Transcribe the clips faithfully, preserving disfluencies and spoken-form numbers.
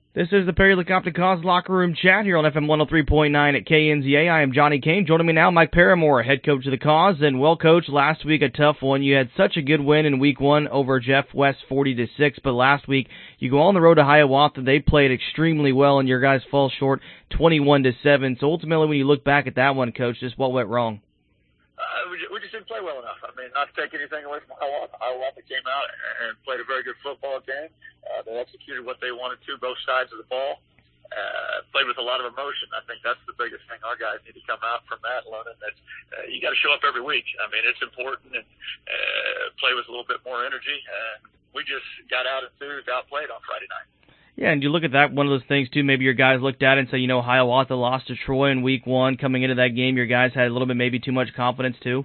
This is the Perry Lecompton Cause Locker Room Chat here on F M one oh three point nine at K N Z A. I am Johnny Kane. Joining me now, Mike Paramore, head coach of the Cause. And, well, Coach, last week a tough one. You had such a good win in week one over Jeff West forty to six, but last week you go on the road to Hiawatha. They played extremely well, and your guys fall short twenty-one to seven. So, ultimately, when you look back at that one, Coach, just what went wrong? Uh, we, just, we just didn't play well enough. I mean, not to take anything away from Hiawatha. Hiawatha came out and played a very good football game. Uh, they executed what they wanted to, both sides of the ball. Uh, played with a lot of emotion. I think that's the biggest thing. Our guys need to come out from that, learning that uh, you got to show up every week. I mean, it's important, and uh, play with a little bit more energy. Uh, we just got out enthused, outplayed on Friday night. Yeah, and you look at that, one of those things, too, maybe your guys looked at it and say, you know, Hiawatha lost to Troy in week one. Coming into that game, your guys had a little bit, maybe too much confidence, too?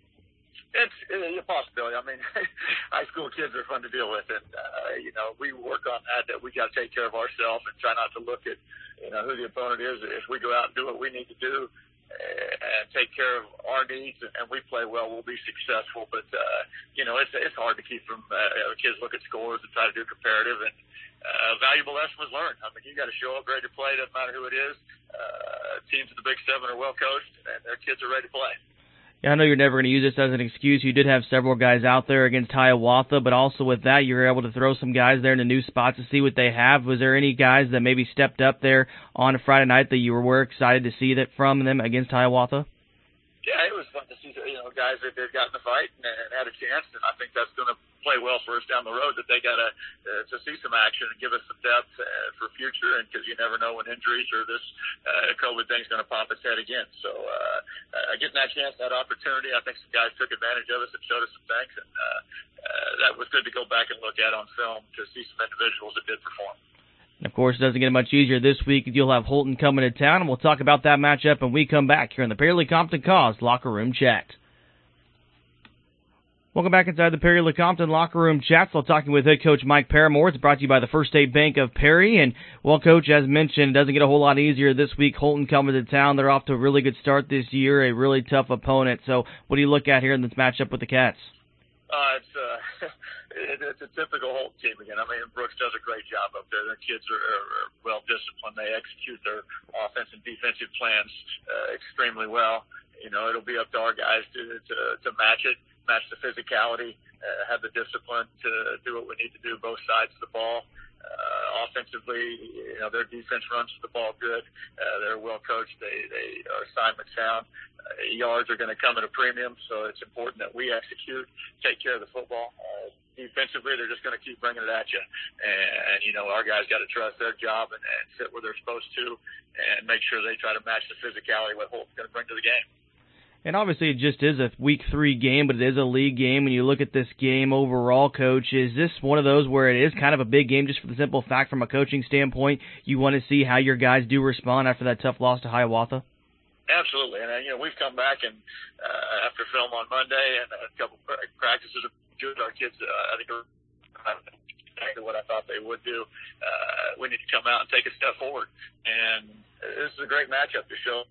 It's, it's a possibility. I mean, high school kids are fun to deal with, and, uh, you know, we work on that, that we got to take care of ourselves and try not to look at, you know, who the opponent is. If we go out and do what we need to do and take care of our needs and we play well, we'll be successful. But, uh, you know, it's it's hard to keep from uh, kids look at scores and try to do comparative, and uh, valuable lesson was learned. I mean, you got to show up ready to play. Doesn't matter who it is. Uh, teams in the Big Seven are well coached, and their kids are ready to play. Yeah, I know you're never going to use this as an excuse. You did have several guys out there against Hiawatha, but also with that, you were able to throw some guys there into new spots to see what they have. Was there any guys that maybe stepped up there on a Friday night that you were excited to see that from them against Hiawatha? Yeah, it was fun to see, you know, guys that had gotten the fight and, and had a chance, and I think that's going to play well for us down the road, that they got to uh, to see some action and give us some depth uh, for future, and because you never know when injuries or this uh, COVID thing's going to pop its head again. So uh, uh, getting that chance, that opportunity, I think some guys took advantage of us and showed us some things, and uh, uh, that was good to go back and look at on film to see some individuals that did perform. And, of course, it doesn't get much easier this week. You'll have Holton coming to town, and we'll talk about that matchup when we come back here on the Perry Lecompton Cause Locker Room Chat. Welcome back inside the Perry Lecompton Locker Room Chat. So talking with head coach Mike Paramore. It's brought to you by the First State Bank of Perry. And, well, Coach, as mentioned, it doesn't get a whole lot easier this week. Holton coming to town. They're off to a really good start this year, a really tough opponent. So what do you look at here in this matchup with the Cats? Uh, it's, uh, it, it's a typical Holton team again. I mean, Brooks does a great job up there. Their kids are, are, are well disciplined. They execute their offense and defensive plans uh, extremely well. You know, it'll be up to our guys to to, to match it, match the physicality, uh, have the discipline to do what we need to do both sides of the ball. Uh, offensively, you know, their defense runs the ball good. Uh, they're well coached. They they are assignment sound. Uh, yards are going to come at a premium, so it's important that we execute, take care of the football. Uh, defensively, they're just going to keep bringing it at you. And, and you know, our guys got to trust their job and, and sit where they're supposed to and make sure they try to match the physicality what Holt's going to bring to the game. And obviously it just is a week three game, but it is a league game. When you look at this game overall, Coach, is this one of those where it is kind of a big game just for the simple fact from a coaching standpoint you want to see how your guys do respond after that tough loss to Hiawatha? Absolutely. And, uh, you know, we've come back and uh, after film on Monday and a couple practices of good, our kids, uh, I think, are exactly what I thought they would do. Uh, we need to come out and take a step forward. And this is a great matchup to show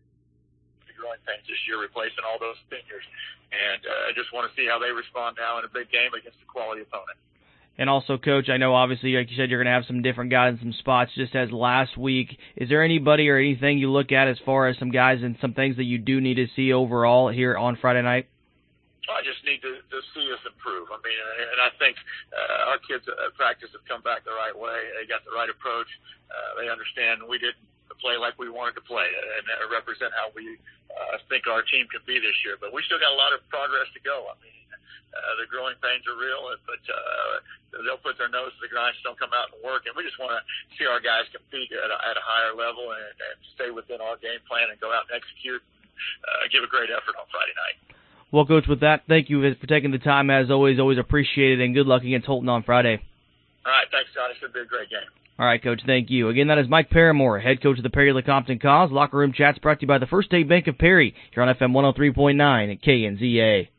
growing pains this year, replacing all those seniors. And uh, I just want to see how they respond now in a big game against a quality opponent. And also, Coach, I know obviously, like you said, you're going to have some different guys in some spots just as last week. Is there anybody or anything you look at as far as some guys and some things that you do need to see overall here on Friday night? I just need to, to see us improve. I mean, and I think uh, our kids at practice have come back the right way. They got the right approach. Uh, they understand we didn't play like we wanted to play and uh, represent how we uh, think our team can be this year. But we still got a lot of progress to go. I mean, uh, the growing pains are real, but uh, they'll put their nose to the grindstone, come out and work. And we just want to see our guys compete at a, at a higher level and, and stay within our game plan and go out and execute and uh, give a great effort on Friday night. Well, Coach, with that, thank you for taking the time as always. Always appreciate it, and good luck against Holton on Friday. All right, thanks, John. It should be a great game. All right, Coach, thank you. Again, that is Mike Paramore, head coach of the Perry Lecompton Cause. Locker Room Chats brought to you by the First State Bank of Perry here on F M one oh three point nine at K N Z A.